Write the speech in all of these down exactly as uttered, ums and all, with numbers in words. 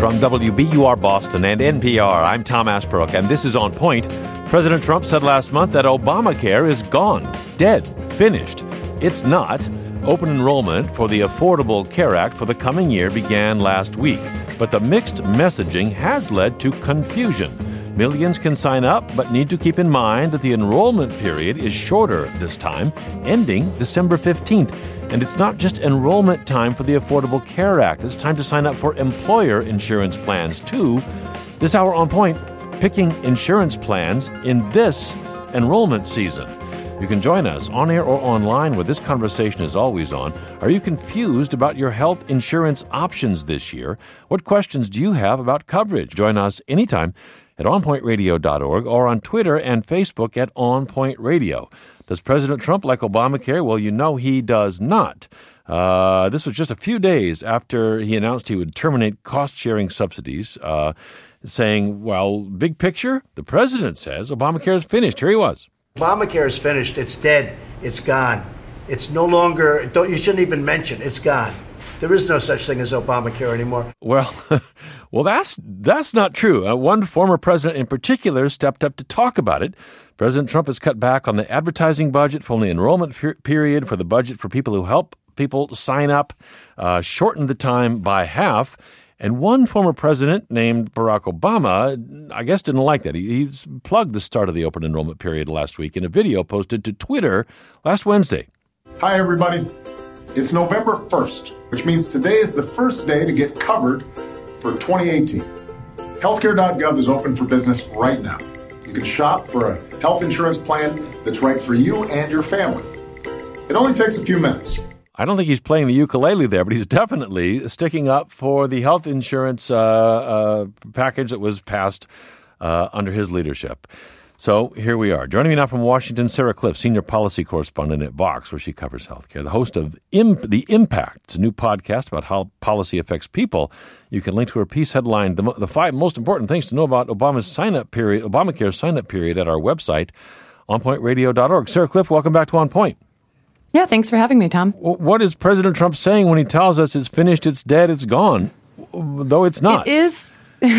From W B U R Boston and N P R, I'm Tom Ashbrook, and this is On Point. President Trump said last month that Obamacare is gone, dead, finished. It's not. Open enrollment for the Affordable Care Act for the coming year began last week, but the mixed messaging has led to confusion. Millions can sign up, but need to keep in mind that the enrollment period is shorter this time, ending December fifteenth. And it's not just enrollment time for the Affordable Care Act. It's time to sign up for employer insurance plans, too. This hour On Point, picking insurance plans in this enrollment season. You can join us on air or online where this conversation is always on. Are you confused about your health insurance options this year? What questions do you have about coverage? Join us anytime at on point radio dot org or on Twitter and Facebook at On Point Radio. Does President Trump like Obamacare? Well, you know he does not. Uh, this was just a few days after he announced he would terminate cost-sharing subsidies, uh, saying, well, big picture, the president says Obamacare is finished. Here he was. Obamacare is finished. It's dead. It's gone. It's no longer, don't, you shouldn't even mention, it's gone. There is no such thing as Obamacare anymore. Well, well, that's that's not true. Uh, one former president in particular stepped up to talk about it. President Trump has cut back on the advertising budget for the enrollment per- period, for the budget for people who help people sign up, uh, shortened the time by half. And one former president named Barack Obama, I guess, didn't like that. He, he plugged the start of the open enrollment period last week in a video posted to Twitter last Wednesday. Hi, everybody. It's November first, which means today is the first day to get covered for twenty eighteen. healthcare dot gov is open for business right now. You can shop for a health insurance plan that's right for you and your family. It only takes a few minutes. I don't think he's playing the ukulele there, but he's definitely sticking up for the health insurance uh, uh, package that was passed uh, under his leadership. So here we are. Joining me now from Washington, Sarah Cliff, senior policy correspondent at Vox, where she covers healthcare, the host of Imp- The Impact. It's a new podcast about how policy affects people. You can link to her piece headlined, the, the five most important things to know about Obama's sign-up period, Obamacare's sign-up period at our website, on point radio dot org. Sarah Cliff, welcome back to On Point. Yeah, thanks for having me, Tom. What is President Trump saying when he tells us it's finished, it's dead, it's gone, though it's not? It is.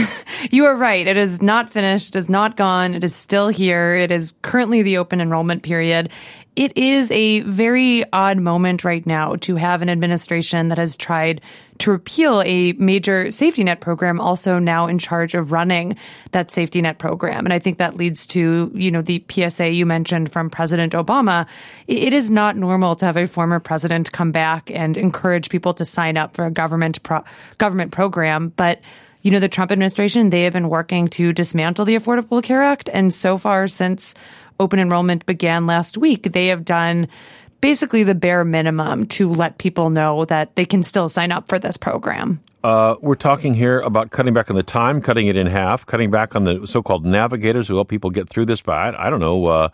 You are right. It is not finished. It is not gone. It is still here. It is currently the open enrollment period. It is a very odd moment right now to have an administration that has tried to repeal a major safety net program, also now in charge of running that safety net program. And I think that leads to, you know, the P S A you mentioned from President Obama. It is not normal to have a former president come back and encourage people to sign up for a government pro- government program. But you know, the Trump administration, they have been working to dismantle the Affordable Care Act. And so far, since open enrollment began last week, they have done basically the bare minimum to let people know that they can still sign up for this program. Uh, we're talking here about cutting back on the time, cutting it in half, cutting back on the so-called navigators who help people get through this by, I don't know, uh,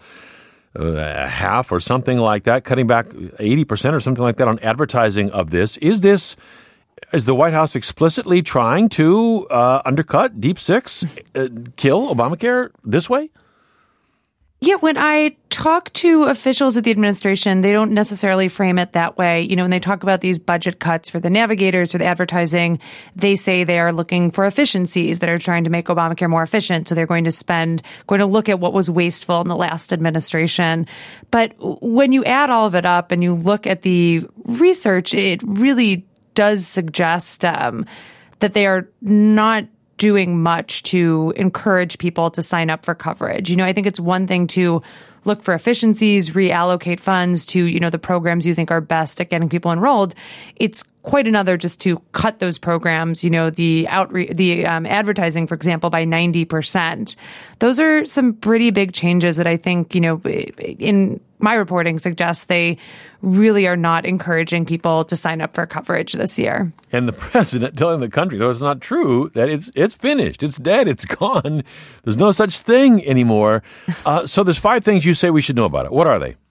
uh, half or something like that, cutting back eighty percent or something like that on advertising of this. Is this... Is the White House explicitly trying to uh, undercut Deep Six, uh, kill Obamacare this way? Yeah, when I talk to officials at the administration, they don't necessarily frame it that way. You know, when they talk about these budget cuts for the navigators, for the advertising, they say they are looking for efficiencies, that are trying to make Obamacare more efficient. So they're going to spend, going to look at what was wasteful in the last administration. But when you add all of it up and you look at the research, it really does suggest um, that they are not doing much to encourage people to sign up for coverage. You know, I think it's one thing to look for efficiencies, reallocate funds to, you know, the programs you think are best at getting people enrolled. It's quite another just to cut those programs, you know, the outre- the um, advertising, for example, by ninety percent. Those are some pretty big changes that I think, you know, in my reporting suggests they really are not encouraging people to sign up for coverage this year. And the president telling the country, though it's not true, that it's it's finished, it's dead, it's gone. There's no such thing anymore. Uh, so there's five things you say we should know about it. What are they?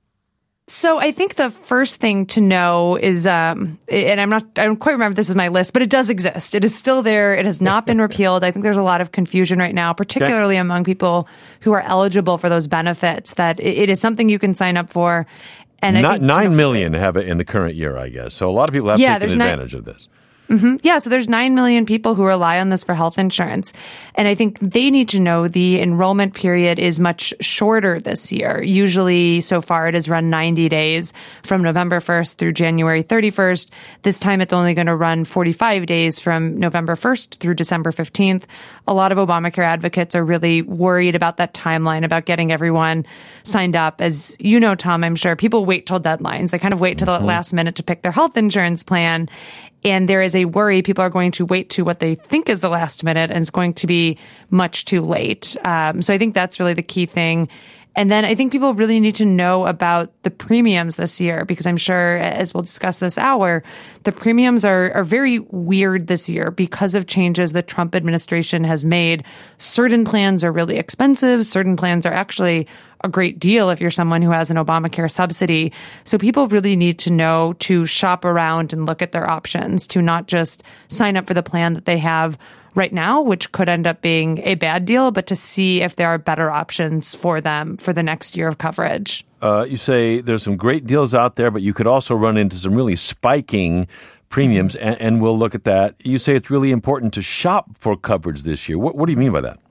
So I think the first thing to know is, um, and I'm not, I don't quite remember if this is my list, but it does exist. It is still there. It has not been repealed. I think there's a lot of confusion right now, particularly okay. among people who are eligible for those benefits, that it, it is something you can sign up for. And not I think, nine you know, million have it in the current year, I guess. So a lot of people have yeah, taken advantage nine, of this. Mm-hmm. Yeah, so there's nine million people who rely on this for health insurance. And I think they need to know the enrollment period is much shorter this year. Usually, so far, it has run ninety days from November first through January thirty-first. This time, it's only going to run forty-five days from November first through December fifteenth. A lot of Obamacare advocates are really worried about that timeline, about getting everyone signed up. As you know, Tom, I'm sure people wait till deadlines. They kind of wait till the last minute to pick their health insurance plan. And there is a worry people are going to wait to what they think is the last minute, and it's going to be much too late. Um, so I think that's really the key thing. And then I think people really need to know about the premiums this year, because I'm sure, as we'll discuss this hour, the premiums are, are very weird this year because of changes the Trump administration has made. Certain plans are really expensive. Certain plans are actually a great deal if you're someone who has an Obamacare subsidy. So people really need to know to shop around and look at their options, to not just sign up for the plan that they have right now, which could end up being a bad deal, but to see if there are better options for them for the next year of coverage. Uh, you say there's some great deals out there, but you could also run into some really spiking premiums, and, and we'll look at that. You say it's really important to shop for coverage this year. What, what do you mean by that?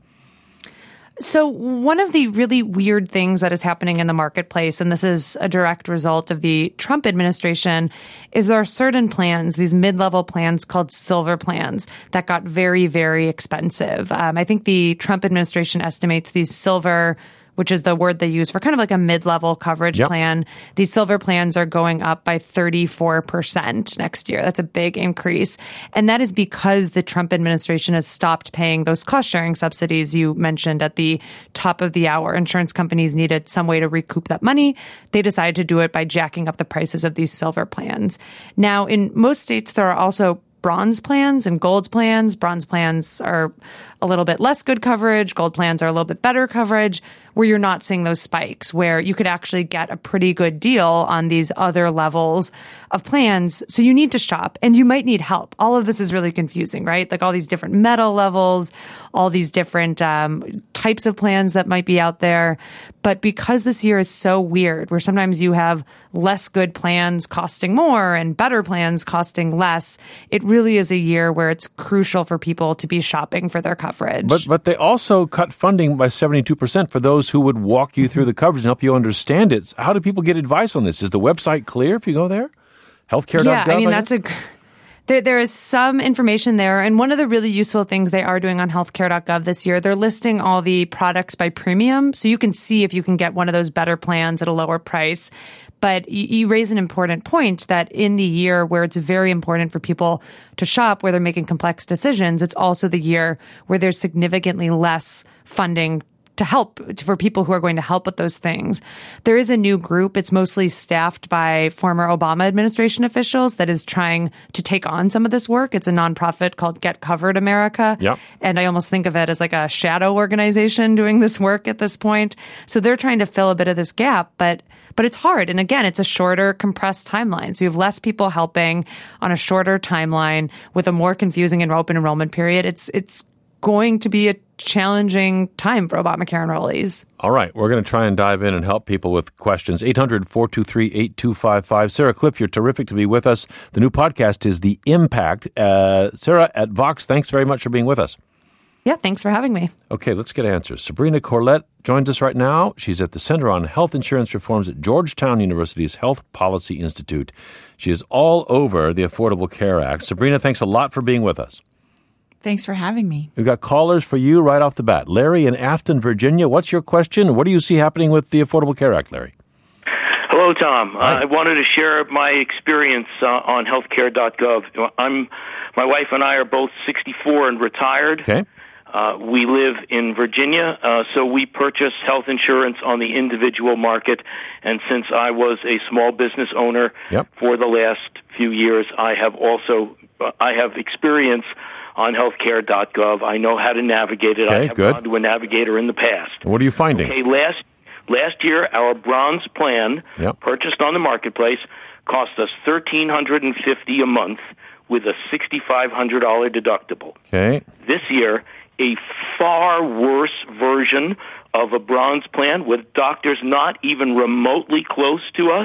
So one of the really weird things that is happening in the marketplace, and this is a direct result of the Trump administration, is there are certain plans, these mid-level plans called silver plans, that got very, very expensive. Um, I think the Trump administration estimates these silver, which is the word they use for kind of like a mid-level coverage yep. plan. These silver plans are going up by thirty-four percent next year. That's a big increase. And that is because the Trump administration has stopped paying those cost-sharing subsidies you mentioned at the top of the hour. Insurance companies needed some way to recoup that money. They decided to do it by jacking up the prices of these silver plans. Now, in most states, there are also bronze plans and gold plans. Bronze plans are a little bit less good coverage. Gold plans are a little bit better coverage, where you're not seeing those spikes, where you could actually get a pretty good deal on these other levels of plans. So you need to shop, and you might need help. All of this is really confusing, right? Like all these different metal levels, all these different um, types of plans that might be out there. But because this year is so weird, where sometimes you have less good plans costing more and better plans costing less, it really is a year where it's crucial for people to be shopping for their coverage. But but they also cut funding by seventy-two percent for those who would walk you through the coverage and help you understand it. How do people get advice on this? Is the website clear if you go there? healthcare dot gov? Yeah, I mean, that's a... There, there is some information there. And one of the really useful things they are doing on healthcare dot gov this year, they're listing all the products by premium. So you can see if you can get one of those better plans at a lower price. But you, you raise an important point that in the year where it's very important for people to shop, where they're making complex decisions, it's also the year where there's significantly less funding to help for people who are going to help with those things. There is a new group. It's mostly staffed by former Obama administration officials that is trying to take on some of this work. It's a nonprofit called Get Covered America. Yep. And I almost think of it as like a shadow organization doing this work at this point. So they're trying to fill a bit of this gap, but But it's hard. And again, it's a shorter, compressed timeline. So you have less people helping on a shorter timeline with a more confusing and open enrollment period. It's it's going to be a challenging time for Obamacare enrollees. All right. We're going to try and dive in and help people with questions. eight hundred, four two three, eight two five five. Sarah Kliff, you're terrific to be with us. The new podcast is The Impact. Uh, Sarah at Vox, thanks very much for being with us. Yeah, thanks for having me. Okay, let's get answers. Sabrina Corlett joins us right now. She's at the Center on Health Insurance Reforms at Georgetown University's Health Policy Institute. She is all over the Affordable Care Act. Sabrina, thanks a lot for being with us. Thanks for having me. We've got callers for you right off the bat. Larry in Afton, Virginia. What's your question? What do you see happening with the Affordable Care Act, Larry? Hello, Tom. Uh, I wanted to share my experience uh, on healthcare dot gov. I'm, my wife and I are both sixty-four and retired. Okay. Uh, we live in Virginia, uh, so we purchase health insurance on the individual market. And since I was a small business owner yep. for the last few years, I have also uh, I have experience on healthcare dot gov. I know how to navigate it. Okay, I have good. gone to a navigator in the past. What are you finding? Okay, last last year, our bronze plan, yep. purchased on the marketplace, cost us one thousand three hundred fifty dollars a month with a six thousand five hundred dollars deductible. Okay. This year, a far worse version of a bronze plan with doctors not even remotely close to us,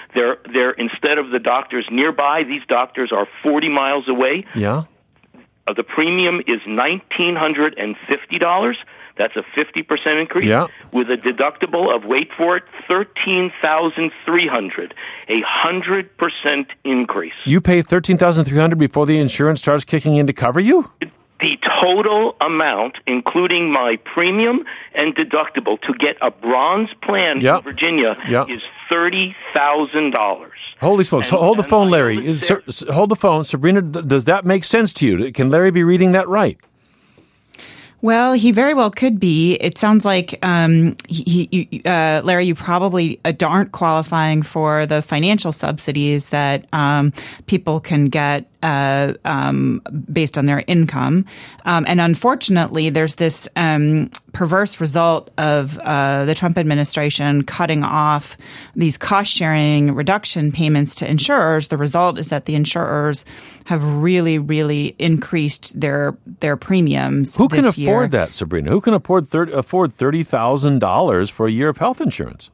They're they're instead of the doctors nearby, these doctors are forty miles away. Yeah. Uh, the premium is nineteen hundred fifty dollars. That's a fifty percent increase. Yeah. With a deductible of, wait for it, thirteen thousand three hundred dollars, a one hundred percent increase. You pay thirteen thousand three hundred dollars before the insurance starts kicking in to cover you? The total amount, including my premium and deductible, to get a bronze plan yep. in Virginia yep. is thirty thousand dollars. Holy smokes. And, hold the phone, Larry. Is there... Hold the phone. Sabrina, does that make sense to you? Can Larry be reading that right? Well, he very well could be. It sounds like, um, he, he, uh, Larry, you probably aren't qualifying for the financial subsidies that um, people can get uh, um, based on their income. Um, and unfortunately, there's this um, perverse result of uh, the Trump administration cutting off these cost-sharing reduction payments to insurers. The result is that the insurers have really, really increased their their premiums Who can this year. afford that, Sabrina? Who can afford thirty, afford thirty thousand dollars for a year of health insurance?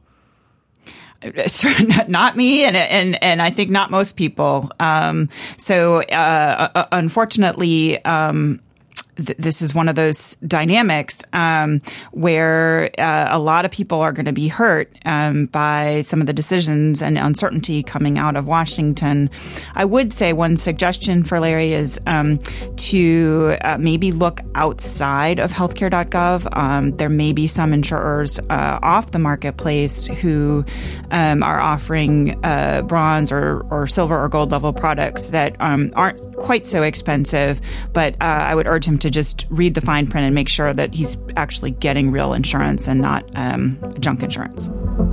Not me, and and and I think not most people. Um, so, uh, unfortunately, um, th- this is one of those dynamics um, where uh, a lot of people are going to be hurt um, by some of the decisions and uncertainty coming out of Washington. I would say one suggestion for Larry is um, to uh, maybe look outside of healthcare dot gov. Um, there may be some insurers uh, off the marketplace who um, are offering uh, bronze or, or silver or gold level products that um, aren't quite so expensive, but uh, I would urge him to just read the fine print and make sure that he's actually getting real insurance and not um, junk insurance.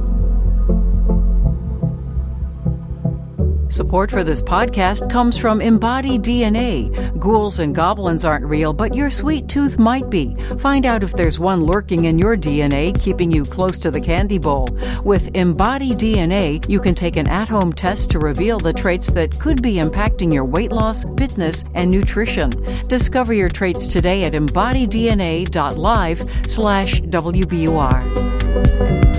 Support for this podcast comes from Embody D N A. Ghouls and goblins aren't real, but your sweet tooth might be. Find out if there's one lurking in your D N A, keeping you close to the candy bowl. With Embody D N A, you can take an at-home test to reveal the traits that could be impacting your weight loss, fitness, and nutrition. Discover your traits today at embodydna.live slash WBUR.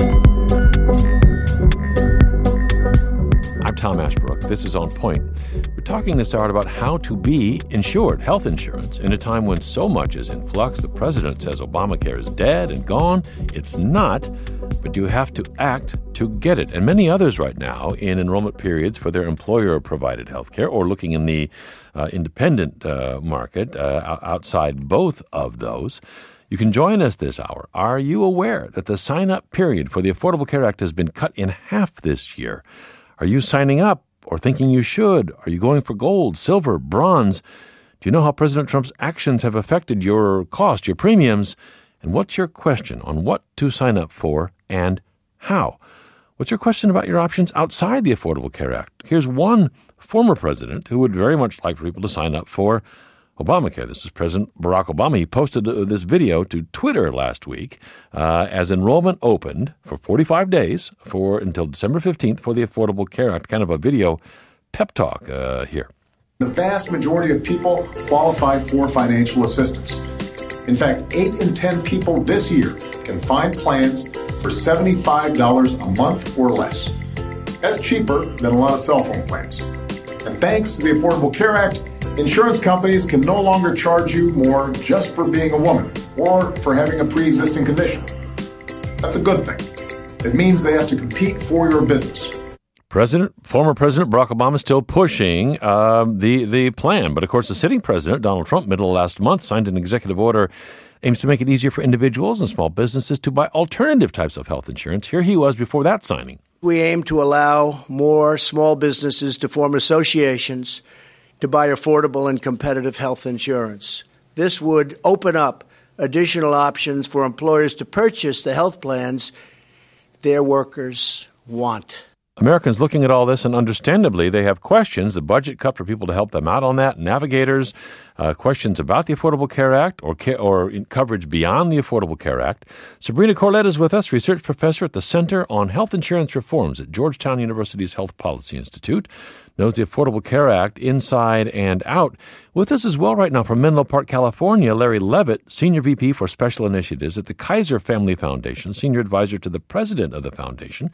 I'm Tom Ashbrook. This is On Point. We're talking this hour about how to be insured, health insurance, in a time when so much is in flux. The president says Obamacare is dead and gone. It's not, but you have to act to get it. And many others right now in enrollment periods for their employer-provided health care or looking in the uh, independent uh, market uh, outside both of those. You can join us this hour. Are you aware that the sign-up period for the Affordable Care Act has been cut in half this year? Are you signing up or thinking you should? Are you going for gold, silver, bronze? Do you know how President Trump's actions have affected your cost, your premiums? And what's your question on what to sign up for and how? What's your question about your options outside the Affordable Care Act? Here's one former president who would very much like for people to sign up for Obamacare. This is President Barack Obama. He posted uh, this video to Twitter last week uh, as enrollment opened for forty-five days for until December fifteenth for the Affordable Care Act, kind of a video pep talk uh, here. The vast majority of people qualify for financial assistance. In fact, eight in ten people this year can find plans for seventy-five dollars a month or less. That's cheaper than a lot of cell phone plans. And thanks to the Affordable Care Act, insurance companies can no longer charge you more just for being a woman or for having a pre-existing condition. That's a good thing. It means they have to compete for your business. President, former President Barack Obama is still pushing uh, the, the plan. But, of course, the sitting president, Donald Trump, middle of last month, signed an executive order aims to make it easier for individuals and small businesses to buy alternative types of health insurance. Here he was before that signing. We aim to allow more small businesses to form associations to buy affordable and competitive health insurance. This would open up additional options for employers to purchase the health plans their workers want. Americans looking at all this, and understandably, they have questions. The budget cut for people to help them out on that, navigators, uh, questions about the Affordable Care Act or care, or coverage beyond the Affordable Care Act. Sabrina Corlett is with us, research professor at the Center on Health Insurance Reforms at Georgetown University's Health Policy Institute. Knows the Affordable Care Act inside and out. With us as well right now from Menlo Park, California, Larry Levitt, Senior V P for Special Initiatives at the Kaiser Family Foundation, Senior Advisor to the President of the Foundation.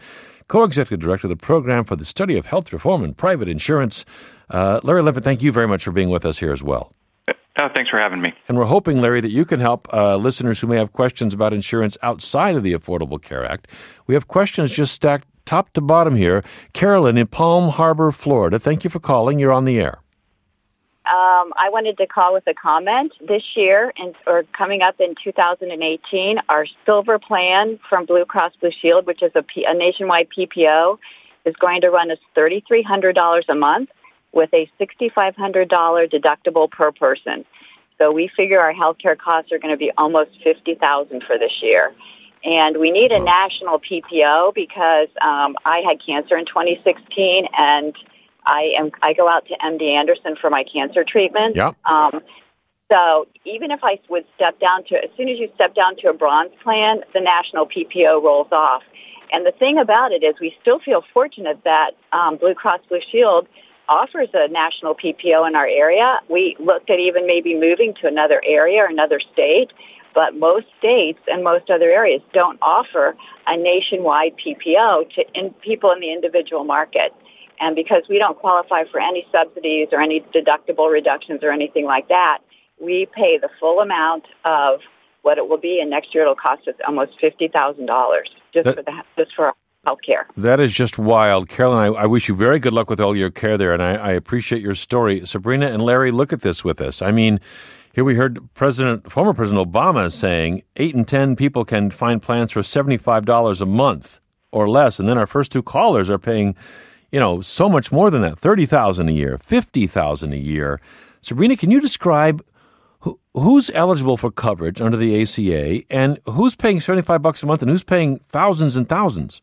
co-executive director of the Program for the Study of Health Reform and Private Insurance. Uh, Larry Linford, thank you very much for being with us here as well. Oh, thanks for having me. And we're hoping, Larry, that you can help uh, listeners who may have questions about insurance outside of the Affordable Care Act. We have questions just stacked top to bottom here. Carolyn in Palm Harbor, Florida, thank you for calling. You're on the air. Um, I wanted to call with a comment. This year, and or coming up in two thousand eighteen, our silver plan from Blue Cross Blue Shield, which is a, P, a nationwide P P O, is going to run us three thousand three hundred dollars a month with a six thousand five hundred dollars deductible per person. So we figure our health care costs are going to be almost fifty thousand dollars for this year. And we need a national P P O because um, I had cancer in twenty sixteen, and I am I go out to M D Anderson for my cancer treatment. Yeah. Um, so even if I would step down to, as soon as you step down to a bronze plan, the national P P O rolls off. And the thing about it is we still feel fortunate that um, Blue Cross Blue Shield offers a national P P O in our area. We looked at even maybe moving to another area or another state, but most states and most other areas don't offer a nationwide P P O to in people in the individual market. And because we don't qualify for any subsidies or any deductible reductions or anything like that, we pay the full amount of what it will be, and next year it'll cost us almost fifty thousand dollars just that, for the just for health care. That is just wild. Carolyn, I, I wish you very good luck with all your care there, and I, I appreciate your story. Sabrina and Larry, look at this with us. I mean, here we heard President, former President Obama saying eight in ten people can find plans for seventy-five dollars a month or less, and then our first two callers are paying, you know, so much more than that, thirty thousand dollars a year, fifty thousand dollars a year. Sabrina, can you describe who, who's eligible for coverage under the A C A and who's paying seventy-five bucks a month and who's paying thousands and thousands?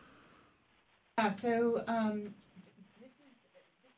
Yeah, so um, this is, this is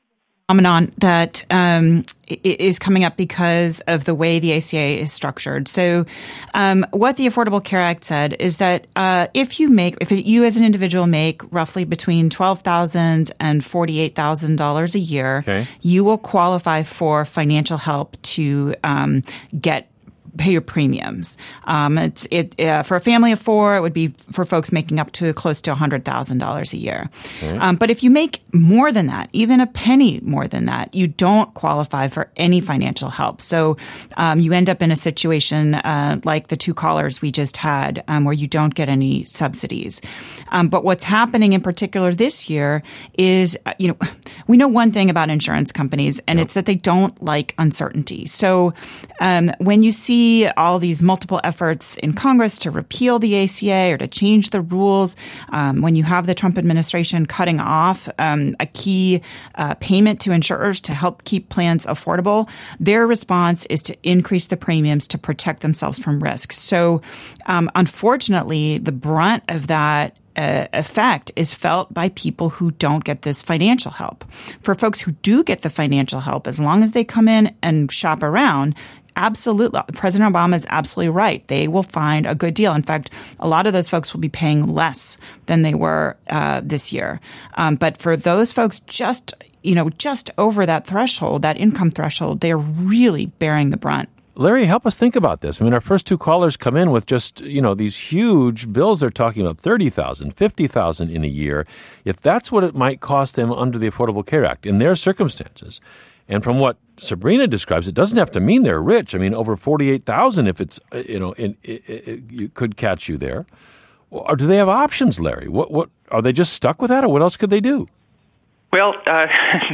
a phenomenon that um, is coming up because of the way the A C A is structured. So um, what the Affordable Care Act said is that uh, if you make, if you as an individual make roughly between twelve thousand dollars and forty-eight thousand dollars a year, okay, you will qualify for financial help to um, get pay your premiums. Um, it, it, uh, for a family of four, it would be for folks making up to close to one hundred thousand dollars a year. Okay. Um, but if you make more than that, even a penny more than that, you don't qualify for any financial help. So um, you end up in a situation uh, like the two callers we just had, um, where you don't get any subsidies. Um, but what's happening in particular this year is, uh, you know, we know one thing about insurance companies, and yep. it's that they don't like uncertainty. So um, when you see all these multiple efforts in Congress to repeal the A C A or to change the rules, um, when you have the Trump administration cutting off um, a key uh, payment to insurers to help keep plans affordable, their response is to increase the premiums to protect themselves from risks. So um, unfortunately, the brunt of that Uh, effect is felt by people who don't get this financial help. For folks who do get the financial help, as long as they come in and shop around, absolutely, President Obama is absolutely right. They will find a good deal. In fact, a lot of those folks will be paying less than they were uh, this year. Um, but for those folks just, you know, just over that threshold, that income threshold, they're really bearing the brunt. Larry, help us think about this. I mean, our first two callers come in with just, you know, these huge bills. They're talking about thirty thousand dollars, fifty thousand dollars in a year. If that's what it might cost them under the Affordable Care Act in their circumstances, and from what Sabrina describes, it doesn't have to mean they're rich. I mean, over forty-eight thousand dollars if it's, you know, in, it, it, it could catch you there. Or do they have options, Larry? What, what, are they just stuck with that, or what else could they do? Well, uh,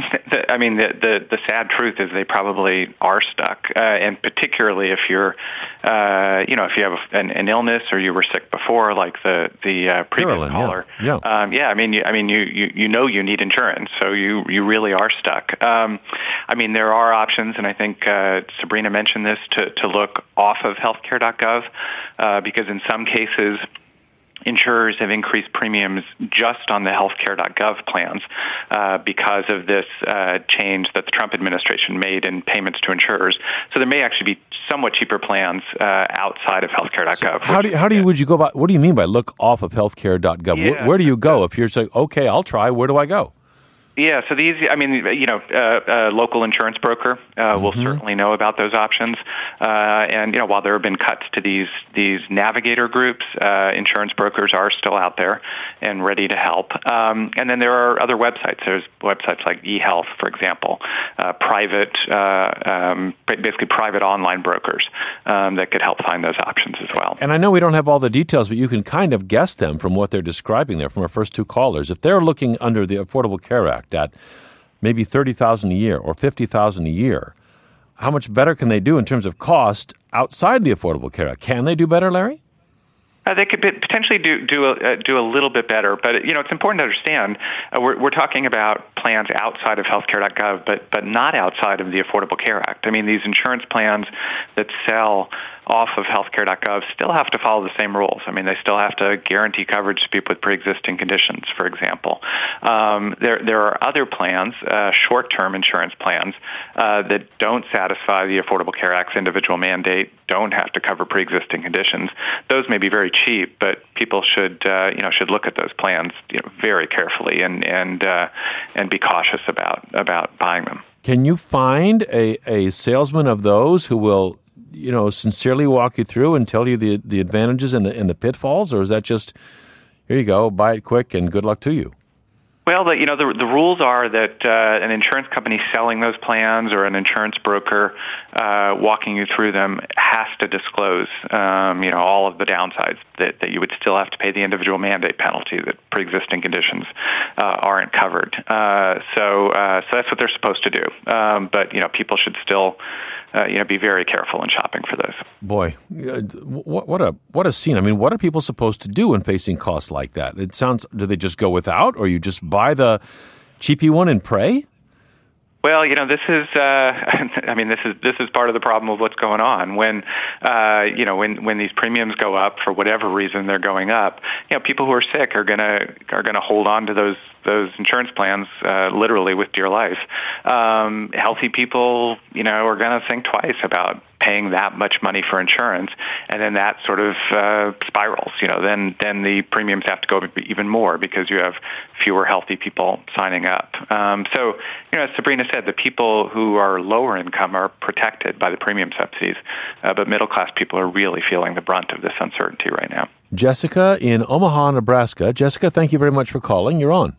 I mean, the, the the sad truth is they probably are stuck, uh, and particularly if you're, uh, you know, if you have an, an illness or you were sick before, like the the uh, previous Carolyn, caller. Yeah, yeah. Um, yeah. I mean, you, I mean, you, you you know you need insurance, so you you really are stuck. Um, I mean, there are options, and I think uh, Sabrina mentioned this to to look off of healthcare dot gov, uh, because in some cases, insurers have increased premiums just on the healthcare dot gov plans uh, because of this uh, change that the Trump administration made in payments to insurers. So there may actually be somewhat cheaper plans uh, outside of healthcare dot gov. So how do you, how do you, would you go about, what do you mean by look off of healthcare dot gov? Yeah. Where, where do you go if you're saying, okay, I'll try, where do I go? Yeah, so the easy, I mean, you know, uh, a local insurance broker uh, mm-hmm. will certainly know about those options. Uh, and, you know, while there have been cuts to these these navigator groups, uh, insurance brokers are still out there and ready to help. Um, and then there are other websites. There's websites like eHealth, for example, uh, private, uh, um, basically private online brokers um, that could help find those options as well. And I know we don't have all the details, but you can kind of guess them from what they're describing there from our first two callers. If they're looking under the Affordable Care Act at maybe thirty thousand dollars a year or fifty thousand dollars a year, how much better can they do in terms of cost outside the Affordable Care Act? Can they do better, Larry? Uh, they could potentially do do a, uh, do a little bit better, but you know it's important to understand uh, we're we're talking about plans outside of healthcare dot gov, but but not outside of the Affordable Care Act. I mean, these insurance plans that sell off of healthcare dot gov still have to follow the same rules. I mean, they still have to guarantee coverage to people with pre-existing conditions, for example. Um, there there are other plans, uh, short-term insurance plans, uh, that don't satisfy the Affordable Care Act's individual mandate, don't have to cover pre-existing conditions. Those may be very cheap, but people should uh, you know should look at those plans you know, very carefully and and uh, and be cautious about about buying them. Can you find a, a salesman of those who will, you know, sincerely walk you through and tell you the the advantages and the and the pitfalls, or is that just here you go, buy it quick and good luck to you? Well, the, you know, the, the rules are that uh, an insurance company selling those plans or an insurance broker uh, walking you through them has to disclose, um, you know, all of the downsides, that, that you would still have to pay the individual mandate penalty, that pre-existing conditions uh, aren't covered. Uh, so, uh, so that's what they're supposed to do. Um, but, you know, people should still Uh, you know, be very careful in shopping for those. Boy, what, what a what a scene! I mean, what are people supposed to do when facing costs like that? It sounds. Do they just go without, or you just buy the cheapy one and pray? Well, you know, this is, uh, I mean, this is, this is part of the problem of what's going on. When, uh, you know, when, when these premiums go up for whatever reason they're going up, you know, people who are sick are gonna, are gonna hold on to those, those insurance plans, uh, literally with dear life. Um, healthy people, you know, are gonna think twice about paying that much money for insurance, and then that sort of uh, spirals. You know, then then the premiums have to go even more because you have fewer healthy people signing up. Um, so, you know, as Sabrina said, the people who are lower income are protected by the premium subsidies, uh, but middle class people are really feeling the brunt of this uncertainty right now. Jessica in Omaha, Nebraska. Jessica, thank you very much for calling. You're on.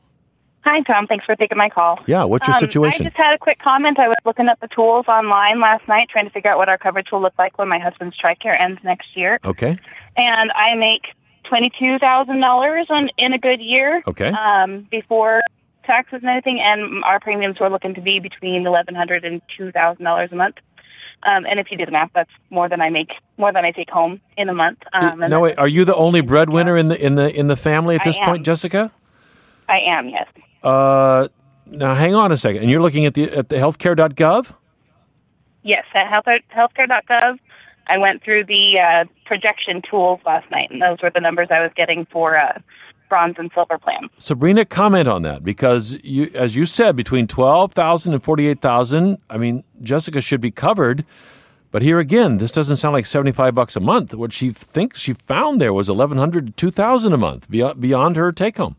Hi, Tom. Thanks for taking my call. Yeah, what's your um, situation? I just had a quick comment. I was looking up the tools online last night, trying to figure out what our coverage will look like when my husband's TRICARE ends next year. Okay. And I make twenty-two thousand dollars in a good year. Okay. Um, before taxes and everything, and our premiums were looking to be between eleven hundred dollars and two thousand dollars a month. Um, and if you do the math, that's more than I make, more than I take home in a month. Um, no, wait, are you the only breadwinner in the in the in the family at this I point, am. Jessica? I am, yes. Uh, now hang on a second. And you're looking at the at the healthcare dot gov? Yes, at health, healthcare dot gov. I went through the uh, projection tools last night, and those were the numbers I was getting for uh, bronze and silver plan. Sabrina, comment on that, because you, as you said, between twelve thousand and forty-eight thousand, I mean, Jessica should be covered. But here again, this doesn't sound like seventy-five bucks a month. What she thinks she found there was eleven hundred to two thousand a month beyond, beyond her take home.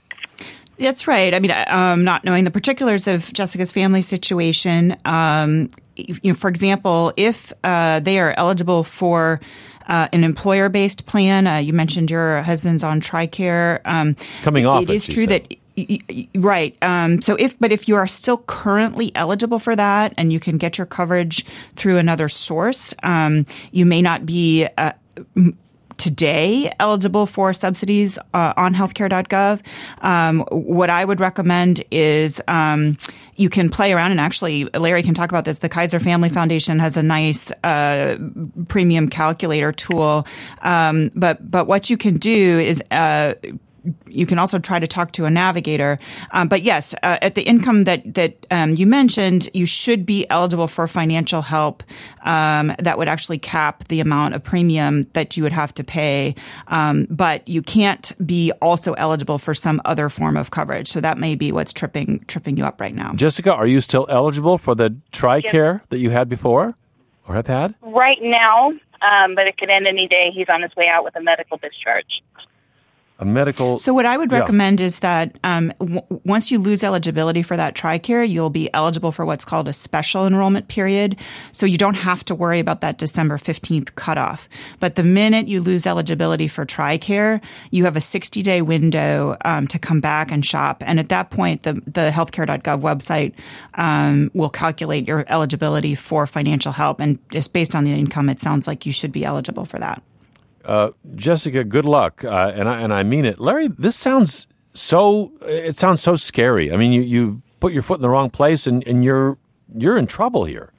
That's right. I mean, um, not knowing the particulars of Jessica's family situation, um, you know, for example, if uh, they are eligible for uh, an employer-based plan, uh, you mentioned your husband's on TRICARE. Um, Coming off, it is true that. Right. Um, so if, but if you are still currently eligible for that and you can get your coverage through another source, um, you may not be uh, today eligible for subsidies uh, on healthcare dot gov. Um, what I would recommend is um, you can play around, and actually Larry can talk about this. The Kaiser Family Foundation has a nice uh, premium calculator tool. Um, but but what you can do is uh, you can also try to talk to a navigator. Um, but yes, uh, at the income that that um, you mentioned, you should be eligible for financial help um, that would actually cap the amount of premium that you would have to pay. Um, but you can't be also eligible for some other form of coverage. So that may be what's tripping tripping you up right now. Jessica, are you still eligible for the TRICARE Yes. that you had before or have had? Right now, um, but it could end any day. He's on his way out with a medical discharge. A medical. So what I would yeah. recommend is that um, w- once you lose eligibility for that TRICARE, you'll be eligible for what's called a special enrollment period. So you don't have to worry about that December fifteenth cutoff. But the minute you lose eligibility for TRICARE, you have a sixty-day window um, to come back and shop. And at that point, the, the healthcare dot gov website um, will calculate your eligibility for financial help. And just based on the income, it sounds like you should be eligible for that. Uh, Jessica, good luck, uh, and I and I mean it. Larry, this sounds so. It sounds so scary. I mean, you, you put your foot in the wrong place, and, and you're you're in trouble here.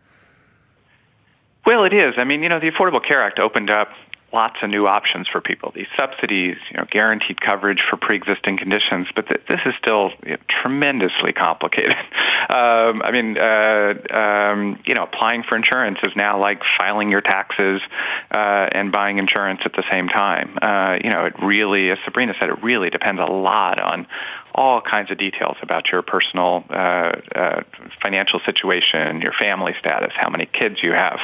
Well, it is. I mean, you know, the Affordable Care Act opened up lots of new options for people. These subsidies, you know, guaranteed coverage for pre-existing conditions, but th- this is still you know, tremendously complicated. um, I mean, uh, um, you know, applying for insurance is now like filing your taxes uh, and buying insurance at the same time. Uh, you know, it really, as Sabrina said, it really depends a lot on all kinds of details about your personal uh, uh, financial situation, your family status, how many kids you have.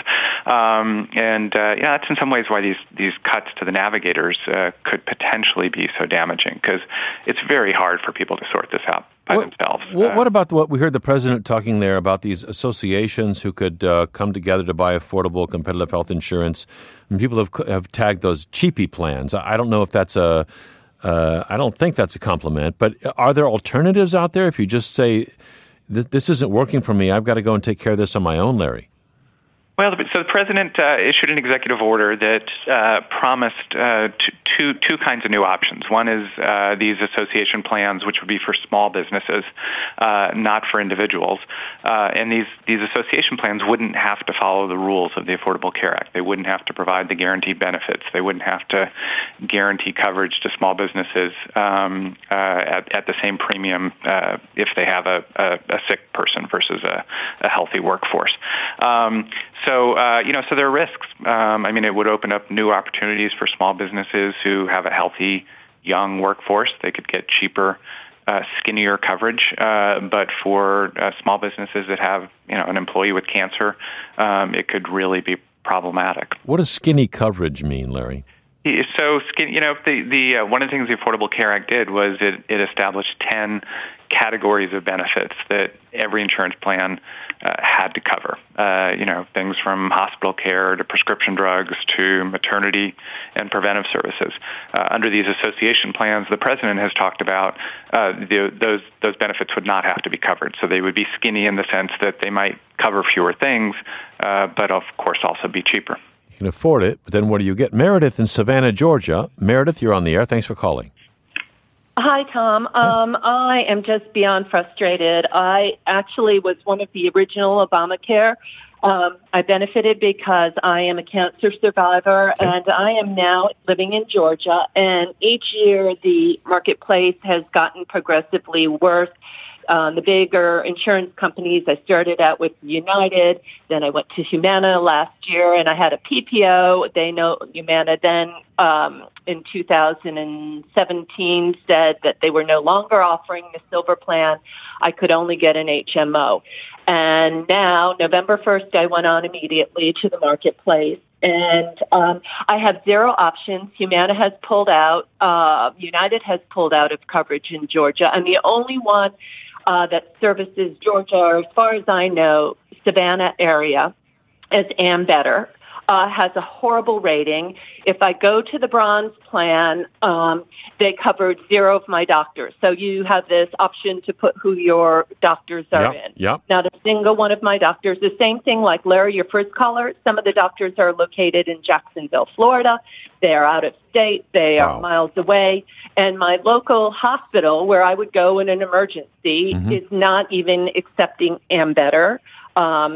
Um, and, uh, yeah, that's in some ways why these, these cuts to the navigators uh, could potentially be so damaging, because it's very hard for people to sort this out by what, themselves. What, uh, what about what we heard the president talking there about these associations who could uh, come together to buy affordable, competitive health insurance? And people have, have tagged those cheapy plans. I don't know if that's a... Uh, I don't think that's a compliment, but are there alternatives out there if you just say, this, this isn't working for me, I've got to go and take care of this on my own, Larry? Well, so the president uh, issued an executive order that uh, promised uh, t- two two kinds of new options. One is uh, these association plans, which would be for small businesses, uh, not for individuals. Uh, and these, these association plans wouldn't have to follow the rules of the Affordable Care Act. They wouldn't have to provide the guaranteed benefits. They wouldn't have to guarantee coverage to small businesses um, uh, at, at the same premium uh, if they have a, a, a sick person versus a, a healthy workforce. Um, So, uh, you know, so there are risks. Um, I mean, it would open up new opportunities for small businesses who have a healthy, young workforce. They could get cheaper, uh, skinnier coverage. Uh, but for uh, small businesses that have, you know, an employee with cancer, um, it could really be problematic. What does skinny coverage mean, Larry? So, you know, the the uh, one of the things the Affordable Care Act did was it, it established ten categories of benefits that every insurance plan uh, had to cover. Uh, you know, things from hospital care to prescription drugs to maternity and preventive services. Uh, under these association plans, the president has talked about uh, the, those those benefits would not have to be covered. So they would be skinny in the sense that they might cover fewer things, uh, but of course also be cheaper. You can afford it, but then what do you get? Meredith in Savannah, Georgia. Meredith, you're on the air. Thanks for calling. Hi, Tom. Um, I am just beyond frustrated. I actually was one of the original Obamacare. Um, I benefited because I am a cancer survivor, okay. and I am now living in Georgia. And each year, the marketplace has gotten progressively worse. Um, the bigger insurance companies, I started out with United, then I went to Humana last year, and I had a P P O. They know Humana then um, in two thousand seventeen said that they were no longer offering the silver plan. I could only get an H M O. And now, November first, I went on immediately to the marketplace. And um, I have zero options. Humana has pulled out. Uh, United has pulled out of coverage in Georgia. I'm the only one Uh, that services Georgia, or as far as I know, Savannah area, as Ambetter, uh, has a horrible rating. If I go to the bronze plan, um, they covered zero of my doctors. So you have this option to put who your doctors are yep, in. Yep. Not a single one of my doctors. The same thing like Larry, your first caller. Some of the doctors are located in Jacksonville, Florida. They are out of state. They are wow. miles away. And my local hospital, where I would go in an emergency, mm-hmm. is not even accepting Ambetter. Um,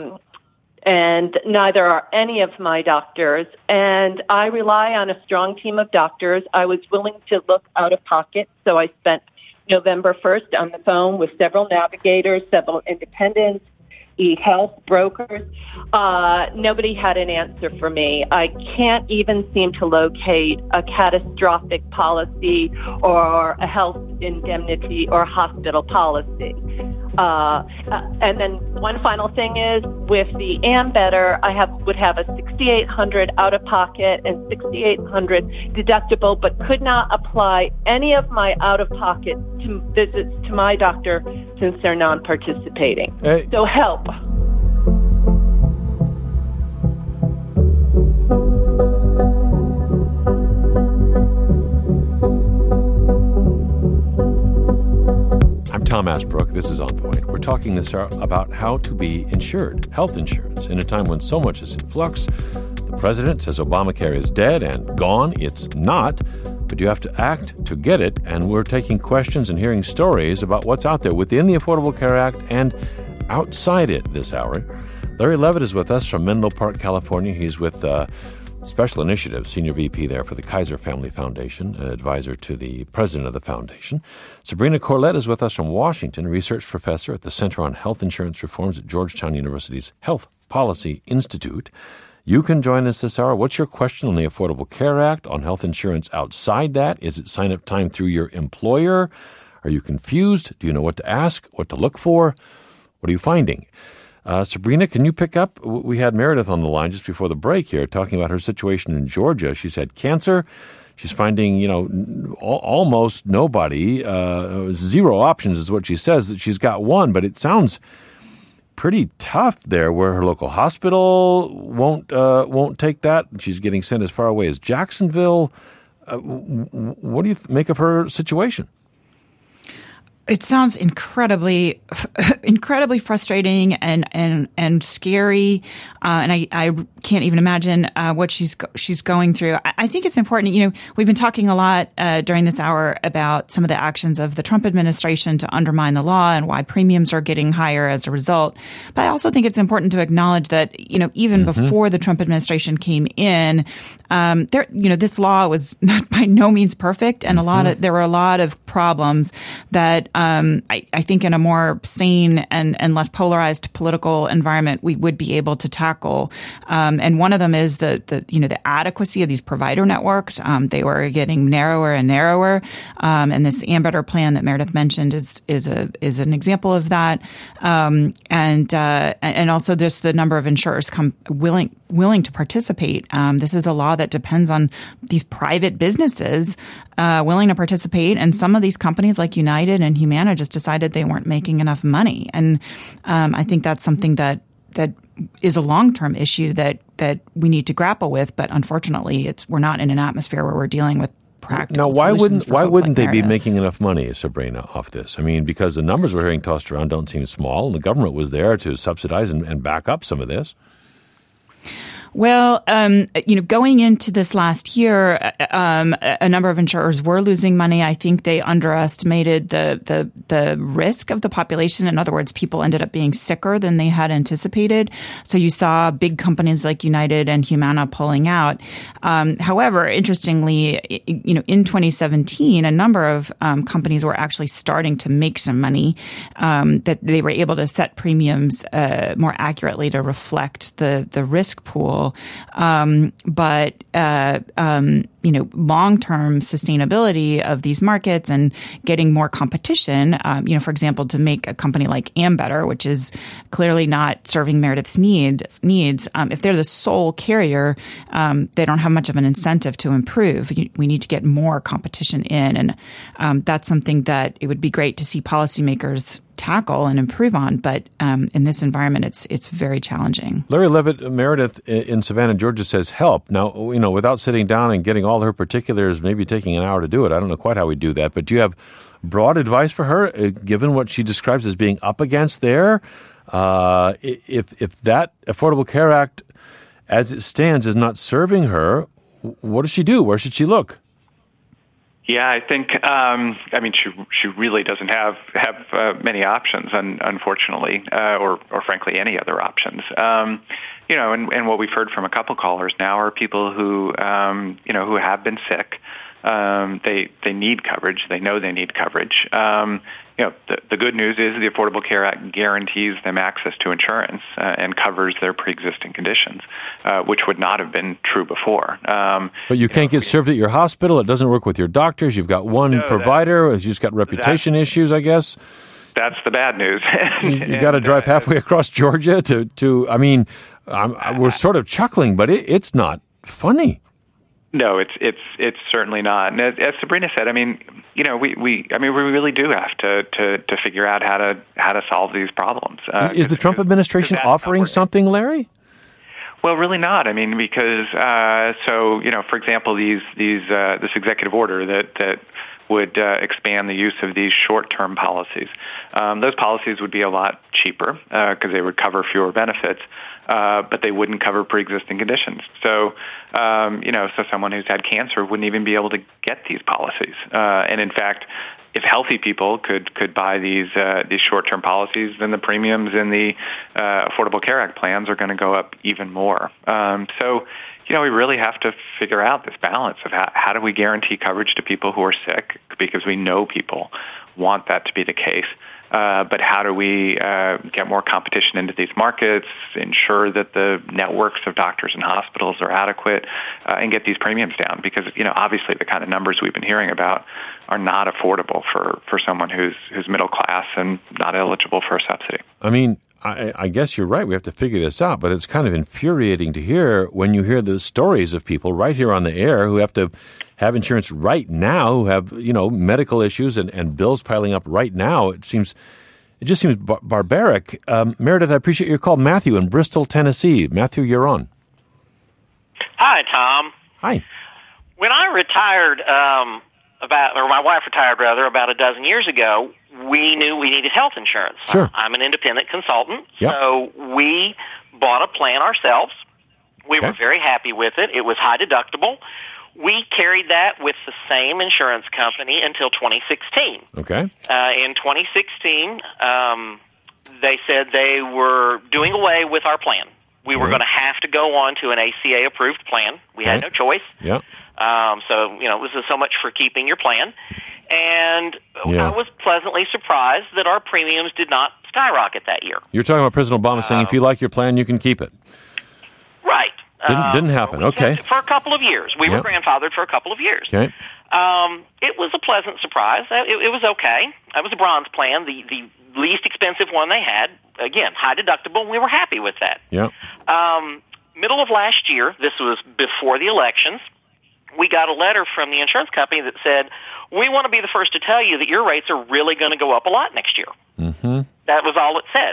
and neither are any of my doctors. And I rely on a strong team of doctors. I was willing to look out of pocket, so I spent November first on the phone with several navigators, several independents, e-health brokers. Uh, nobody had an answer for me. I can't even seem to locate a catastrophic policy or a health indemnity or hospital policy. Uh, uh, and then one final thing is with the Ambetter, I have would have a sixty-eight hundred dollars out of pocket and sixty-eight hundred dollars deductible, but could not apply any of my out of pocket to visits to my doctor since they're non-participating. Hey. So help. I'm Tom Asbrook. This is On Point. We're talking this hour about how to be insured, health insurance, in a time when so much is in flux. The president says Obamacare is dead and gone. It's not, but you have to act to get it, and we're taking questions and hearing stories about what's out there within the Affordable Care Act and outside it this hour. Larry Levitt is with us from Menlo Park, California. He's with uh, Special Initiatives, Senior V P there for the Kaiser Family Foundation, uh, advisor to the president of the foundation. Sabrina Corlett is with us from Washington, research professor at the Center on Health Insurance Reforms at Georgetown University's Health Policy Institute. You can join us this hour. What's your question on the Affordable Care Act, on health insurance outside that? Is it sign-up time through your employer? Are you confused? Do you know what to ask, what to look for? What are you finding? Uh, Sabrina, can you pick up? We had Meredith on the line just before the break here talking about her situation in Georgia. She's had cancer. She's finding, you know, al- almost nobody, uh, zero options is what she says, that she's got one, but it sounds pretty tough there where her local hospital won't uh, won't take that. She's getting sent as far away as Jacksonville. Uh, what do you th- make of her situation? It sounds incredibly, incredibly frustrating and and and scary, uh, and I, I can't even imagine uh, what she's she's going through. I, I think it's important. You know, we've been talking a lot uh, during this hour about some of the actions of the Trump administration to undermine the law and why premiums are getting higher as a result. But I also think it's important to acknowledge that, you know, even mm-hmm. before the Trump administration came in, um, there, you know, this law was not by no means perfect, and mm-hmm. a lot of there were a lot of problems that. Um, I, I think in a more sane and, and less polarized political environment, we would be able to tackle. Um, and one of them is the, the, you know, the adequacy of these provider networks. Um, they were getting narrower and narrower. Um, and this Ambetter plan that Meredith mentioned is, is a, is an example of that. Um, and, uh, and also just the number of insurers come willing, willing to participate. Um, this is a law that depends on these private businesses, uh, willing to participate. And some of these companies like United and Humana just decided they weren't making enough money. And um, I think that's something that that is a long-term issue that that we need to grapple with. But unfortunately, it's we're not in an atmosphere where we're dealing with practical now, why solutions wouldn't why wouldn't like they be Meredith. making enough money, Sabrina, off this? I mean, because the numbers we're hearing tossed around don't seem small, and the government was there to subsidize and, and back up some of this. Well, um, you know, going into this last year, um, a number of insurers were losing money. I think they underestimated the, the, the risk of the population. In other words, people ended up being sicker than they had anticipated. So you saw big companies like United and Humana pulling out. Um, however, interestingly, you know, in twenty seventeen, a number of um, companies were actually starting to make some money, um, that they were able to set premiums uh, more accurately to reflect the, the risk pool. Um, but, uh, um, you know, long-term sustainability of these markets and getting more competition, um, you know, for example, to make a company like Ambetter, which is clearly not serving Meredith's need, needs, um, if they're the sole carrier, um, they don't have much of an incentive to improve. We need to get more competition in. And um, that's something that it would be great to see policymakers tackle and improve on, but um, in this environment, it's it's very challenging. Larry Levitt, Meredith in Savannah, Georgia says help. Now, you know, without sitting down and getting all her particulars, maybe taking an hour to do it. I don't know quite how we do that, but do you have broad advice for her, uh, given what she describes as being up against there? Uh, if if that Affordable Care Act, as it stands, is not serving her, what does she do? Where should she look? Yeah, I think. Um, I mean, she she really doesn't have have uh, many options, un, unfortunately, uh, or or frankly, any other options. Um, you know, and, and what we've heard from a couple callers now are people who um, you know who have been sick. Um, they they need coverage. They know they need coverage. Um, you know, the, the good news is the Affordable Care Act guarantees them access to insurance uh, and covers their pre-existing conditions, uh, which would not have been true before. Um, but you, you can't know, get served at your hospital. It doesn't work with your doctors. You've got one no, provider. That, You've just got reputation that, issues, I guess. that's the bad news. you you got to drive halfway across Georgia to, to I mean, I'm, we're sort of chuckling, but it, it's not funny. No, it's it's it's certainly not. And as, as Sabrina said, I mean, you know, we, we I mean, we really do have to, to, to figure out how to how to solve these problems. Uh, Is the Trump administration offering something, Larry? Well, really not. I mean, because uh, so you know, for example, these these uh, this executive order that that would uh, expand the use of these short-term policies. Um, those policies would be a lot cheaper because uh, they would cover fewer benefits, uh, but they wouldn't cover pre-existing conditions. So, um, you know, so someone who's had cancer wouldn't even be able to get these policies. Uh, and in fact, if healthy people could could buy these uh, these short-term policies, then the premiums in the uh, Affordable Care Act plans are going to go up even more. Um, so, you know, we really have to figure out this balance of how, how do we guarantee coverage to people who are sick, because we know people want that to be the case. Uh, but how do we uh, get more competition into these markets, ensure that the networks of doctors and hospitals are adequate, uh, and get these premiums down? Because, you know, obviously the kind of numbers we've been hearing about are not affordable for, for someone who's who's middle class and not eligible for a subsidy. I mean, I, I guess you're right. We have to figure this out. But it's kind of infuriating to hear when you hear the stories of people right here on the air who have to have insurance right now, who have, you know, medical issues and, and bills piling up right now. It seems, it just seems bar- barbaric. Um, Meredith, I appreciate your call. Matthew in Bristol, Tennessee. Matthew, you're on. Hi, Tom. Hi. When I retired, um, about, or my wife retired rather, about a dozen years ago, we knew we needed health insurance. Sure. I'm an independent consultant, yep. so we bought a plan ourselves. We okay. were very happy with it. It was high deductible. We carried that with the same insurance company until twenty sixteen. Okay. Uh, in twenty sixteen, um, they said they were doing away with our plan. We were okay. going to have to go on to an A C A-approved plan. We okay. had no choice. Yeah. Um, so, you know, this is so much for keeping your plan. And yeah. I was pleasantly surprised that our premiums did not skyrocket that year. You're talking about President Obama uh, saying if you like your plan, you can keep it. Right. Didn't, uh, didn't happen. Okay. For a couple of years. We yep. were grandfathered for a couple of years. Okay. Um, it was a pleasant surprise. It, it was okay. It was a bronze plan, the, the least expensive one they had. Again, high deductible. We were happy with that. Yeah. Um, middle of last year, this was before the elections, we got a letter from the insurance company that said, we want to be the first to tell you that your rates are really going to go up a lot next year. Mm-hmm. That was all it said.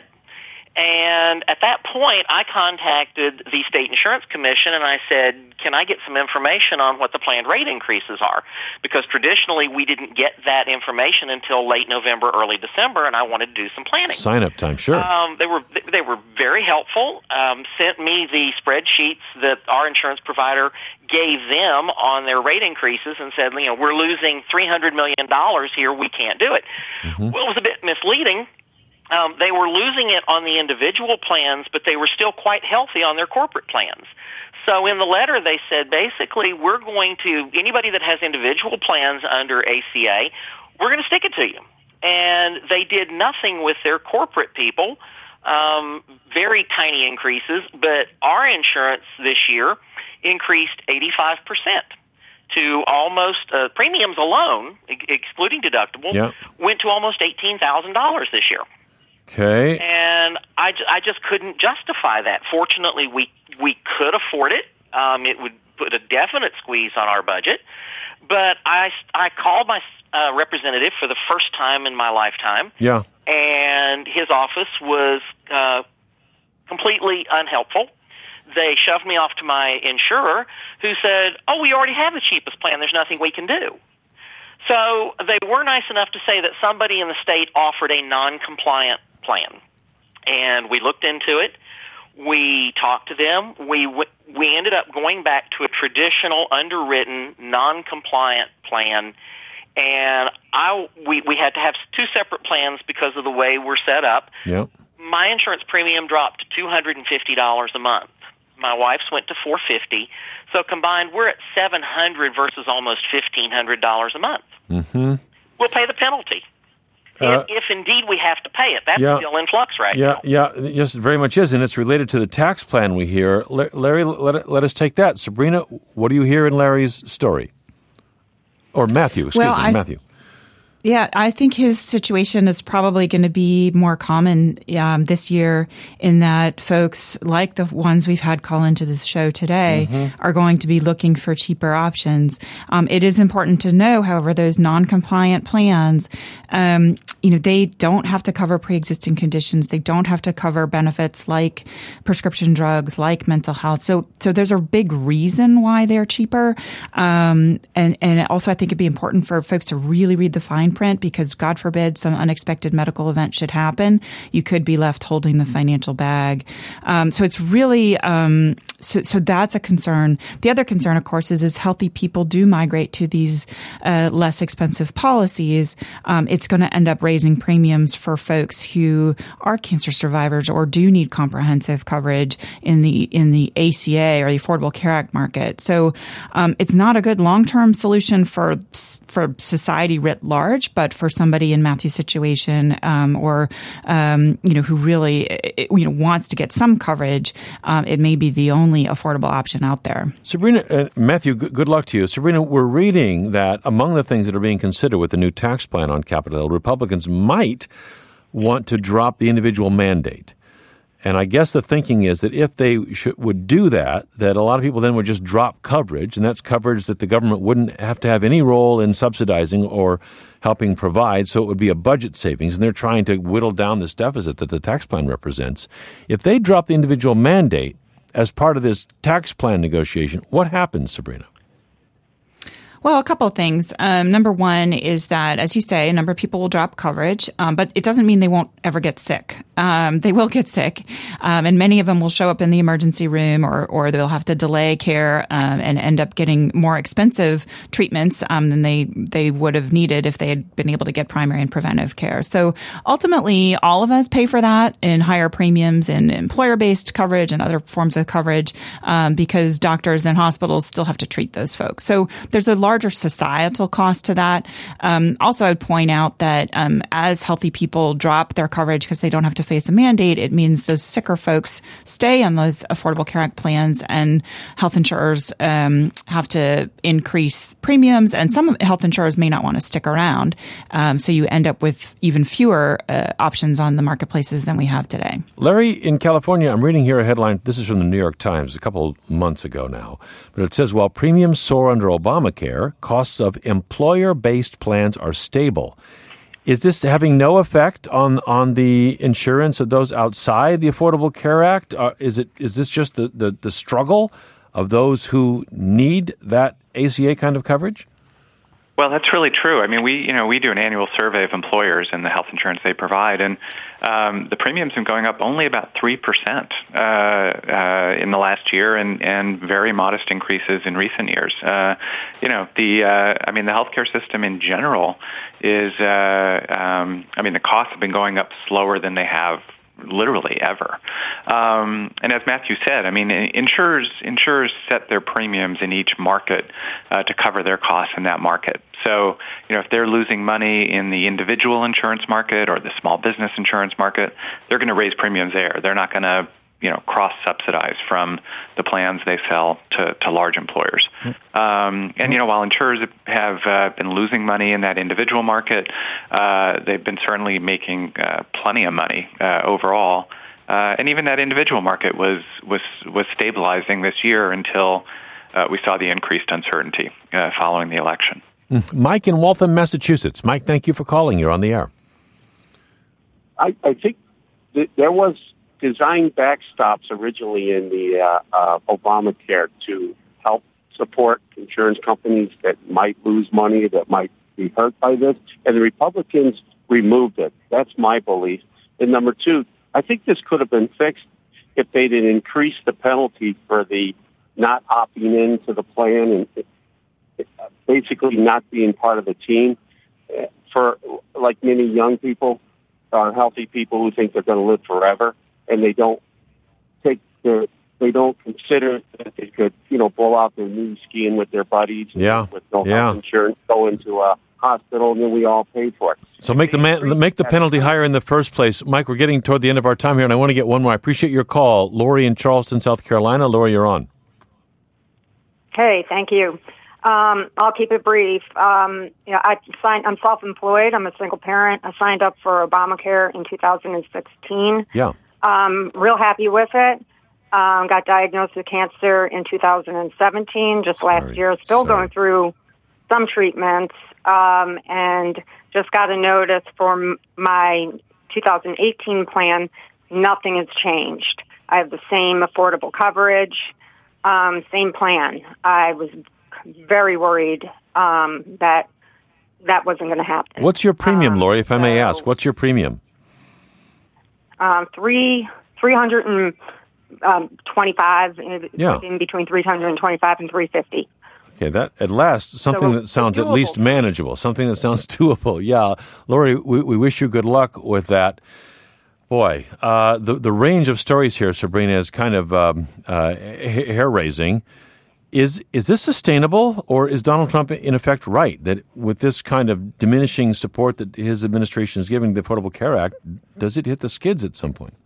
And at that point, I contacted the State Insurance Commission, and I said, can I get some information on what the planned rate increases are? Because traditionally, we didn't get that information until late November, early December, and I wanted to do some planning. Sign-up time, sure. Um, they were they were very helpful, um, sent me the spreadsheets that our insurance provider gave them on their rate increases and said, you know, we're losing three hundred million dollars here. We can't do it. Mm-hmm. Well, it was a bit misleading. Um, they were losing it on the individual plans, but they were still quite healthy on their corporate plans. So in the letter, they said, basically, we're going to, anybody that has individual plans under A C A, we're going to stick it to you. And they did nothing with their corporate people, um, very tiny increases, but our insurance this year increased eighty-five percent. To almost, uh, premiums alone, ex- excluding deductibles, yep. went to almost eighteen thousand dollars this year. Okay. And I, I just couldn't justify that. Fortunately, we we could afford it. Um, it would put a definite squeeze on our budget. But I, I called my uh, representative for the first time in my lifetime. Yeah. And his office was uh, completely unhelpful. They shoved me off to my insurer, who said, oh, we already have the cheapest plan. There's nothing we can do. So they were nice enough to say that somebody in the state offered a non-compliant plan. And we looked into it. We talked to them. We w- we ended up going back to a traditional, underwritten, non-compliant plan. And I we, we had to have two separate plans because of the way we're set up. Yep. My insurance premium dropped to two hundred fifty dollars a month. My wife's went to four hundred fifty dollars. So combined, we're at seven hundred dollars versus almost fifteen hundred dollars a month. Mm-hmm. We'll pay the penalty. Uh, if, if indeed we have to pay it. That's yeah, still in flux right yeah, now. Yeah, yeah, yes, it very much is, and it's related to the tax plan we hear. Larry, let, let us take that. Sabrina, what do you hear in Larry's story? Or Matthew, excuse well, me, I, Matthew. Yeah, I think his situation is probably going to be more common um, this year in that folks like the ones we've had call into this show today mm-hmm. are going to be looking for cheaper options. Um, it is important to know, however, those non-compliant plans, um, you know, they don't have to cover pre-existing conditions. They don't have to cover benefits like prescription drugs, like mental health. So, so there's a big reason why they're cheaper. Um, and, and also I think it'd be important for folks to really read the fine print because God forbid some unexpected medical event should happen. You could be left holding the financial bag. Um, so it's really, um, so, so that's a concern. The other concern, of course, is as healthy people do migrate to these uh, less expensive policies, um, it's going to end up raising premiums for folks who are cancer survivors or do need comprehensive coverage in the in the A C A or the Affordable Care Act market. So um, it's not a good long-term solution for for society writ large, but for somebody in Matthew's situation um, or um, you know who really you know wants to get some coverage, um, it may be the only affordable option out there. Sabrina, uh, Matthew, good, good luck to you. Sabrina, we're reading that among the things that are being considered with the new tax plan on Capitol Hill, Republicans might want to drop the individual mandate. And I guess the thinking is that if they should, would do that, that a lot of people then would just drop coverage, and that's coverage that the government wouldn't have to have any role in subsidizing or helping provide, so it would be a budget savings, and they're trying to whittle down this deficit that the tax plan represents. If they drop the individual mandate as part of this tax plan negotiation, what happens, Sabrina? Well, a couple of things. Um, number one is that, as you say, a number of people will drop coverage, um, but it doesn't mean they won't ever get sick. Um, they will get sick, um, and many of them will show up in the emergency room, or or they'll have to delay care um, and end up getting more expensive treatments um, than they they would have needed if they had been able to get primary and preventive care. So ultimately, all of us pay for that in higher premiums and employer-based coverage and other forms of coverage um, because doctors and hospitals still have to treat those folks. So there's a larger societal cost to that. Um, also, I would point out that um, as healthy people drop their coverage because they don't have to face a mandate, it means those sicker folks stay on those Affordable Care Act plans, and health insurers um, have to increase premiums, and some health insurers may not want to stick around. Um, so you end up with even fewer uh, options on the marketplaces than we have today. Larry, in California, I'm reading here a headline. This is from the New York Times a couple months ago now, but it says, while premiums soar under Obamacare, costs of employer-based plans are stable. Is this having no effect on, on the insurance of those outside the Affordable Care Act? Uh, is it is this just the, the, the struggle of those who need that A C A kind of coverage? Well, that's really true. I mean, we you know we do an annual survey of employers and the health insurance they provide, and um, the premiums have been going up only about three percent uh, uh, in the last year, and, and very modest increases in recent years. Uh, you know, the uh, I mean, the healthcare system in general is uh, um, I mean, the costs have been going up slower than they have literally ever. Um, and as Matthew said, I mean, insurers insurers set their premiums in each market uh, to cover their costs in that market. So, you know, if they're losing money in the individual insurance market or the small business insurance market, they're going to raise premiums there. They're not going to, you know, cross-subsidize from the plans they sell to, to large employers. Um, and, you know, while insurers have uh, been losing money in that individual market, uh, they've been certainly making uh, plenty of money uh, overall. Uh, and even that individual market was, was, was stabilizing this year until uh, we saw the increased uncertainty uh, following the election. Mike in Waltham, Massachusetts. Mike, thank you for calling. You're on the air. I, I think that there was design backstops originally in the uh, uh, Obamacare to help support insurance companies that might lose money, that might be hurt by this, and the Republicans removed it. That's my belief. And number two, I think this could have been fixed if they'd increased the penalty for the not opting into the plan and basically not being part of the team. For like many young people, uh, healthy people who think they're going to live forever, and they don't take their, they don't consider that they could, you know, blow out their knees skiing with their buddies yeah. with no yeah. health insurance, go into a hospital, and then we all pay for it. So make the man, make the penalty higher in the first place. Mike, we're getting toward the end of our time here, and I want to get one more. I appreciate your call. Lori in Charleston, South Carolina. Lori, you're on. Hey, thank you. Um, I'll keep it brief. Um, you know, I signed. I'm self-employed. I'm a single parent. I signed up for Obamacare in two thousand sixteen. Yeah. Um, real happy with it. Um, got diagnosed with cancer in two thousand seventeen, just last Sorry. year. Still Sorry. going through some treatments, um, and just got a notice for m- my two thousand eighteen plan. Nothing has changed. I have the same affordable coverage, um, same plan. I was very worried um, that that wasn't going to happen. What's your premium, Um, Lori, if I may so- ask? What's your premium? Um, three three hundred and um, twenty-five, in, Yeah. in between three hundred and twenty-five and three fifty. Okay, that at last something So that sounds at doable. least manageable, something that sounds doable. Yeah, Lori, we, we wish you good luck with that. Boy, uh, the the range of stories here, Sabrina, is kind of um, uh, hair raising. Is is this sustainable, or is Donald Trump in effect right that with this kind of diminishing support that his administration is giving the Affordable Care Act, does it hit the skids at some point?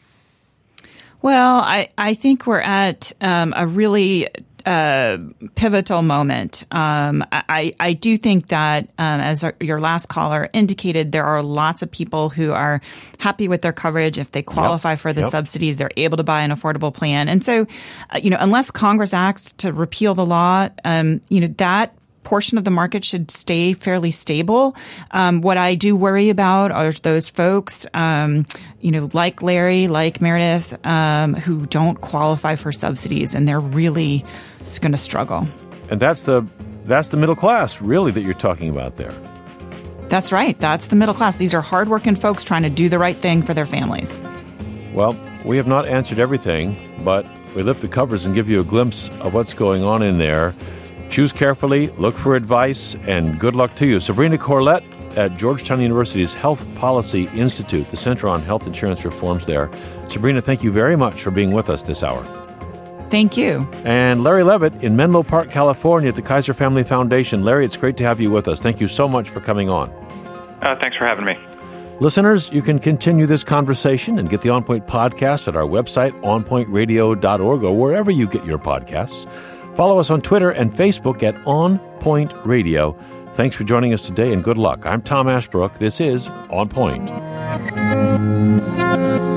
Well, I, I think we're at um, a really uh, pivotal moment. Um, I, I do think that, um, as our, your last caller indicated, there are lots of people who are happy with their coverage. If they qualify Yep. for the Yep. subsidies, they're able to buy an affordable plan. And so, uh, you know, unless Congress acts to repeal the law, um, you know, that portion of the market should stay fairly stable. Um, what I do worry about are those folks, um, you know, like Larry, like Meredith, um, who don't qualify for subsidies, and they're really going to struggle. And that's the that's the middle class, really, that you're talking about there. That's right. That's the middle class. These are hardworking folks trying to do the right thing for their families. Well, we have not answered everything, but we lift the covers and give you a glimpse of what's going on in there. Choose carefully, look for advice, and good luck to you. Sabrina Corlett at Georgetown University's Health Policy Institute, the Center on Health Insurance Reforms there. Sabrina, thank you very much for being with us this hour. Thank you. And Larry Levitt in Menlo Park, California at the Kaiser Family Foundation. Larry, it's great to have you with us. Thank you so much for coming on. Uh, thanks for having me. Listeners, you can continue this conversation and get the On Point podcast at our website, on point radio dot org, or wherever you get your podcasts. Follow us on Twitter and Facebook at On Point Radio. Thanks for joining us today, and good luck. I'm Tom Ashbrook. This is On Point.